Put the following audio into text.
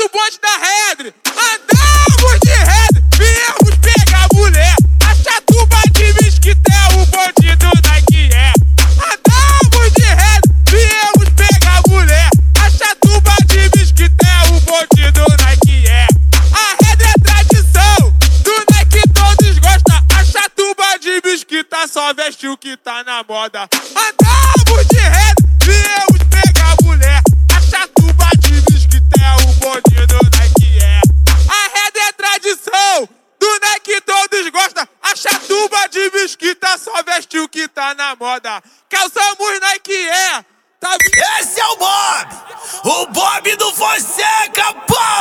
do bonde da Redre. Andamos de Redre, viemos pegar mulher. A Chatuba de Mesquita é o bonde do Nike é. Andamos de Redre, viemos pegar mulher. A Chatuba de Mesquita é o bonde do Nike é. A Redre é tradição, do Nike todos gostam. A Chatuba de Mesquita só veste o que tá na moda. Andamos de Redre, viemos pegar mulher. A Chatuba de Mesquita é o bonde do Nike é. A Redre é tradição, do Nike todos gostam. A Chatuba de Mesquita só veste o que tá na moda. Calçamos Nike é. Tá... Esse é o Bob do Fonseca, pau!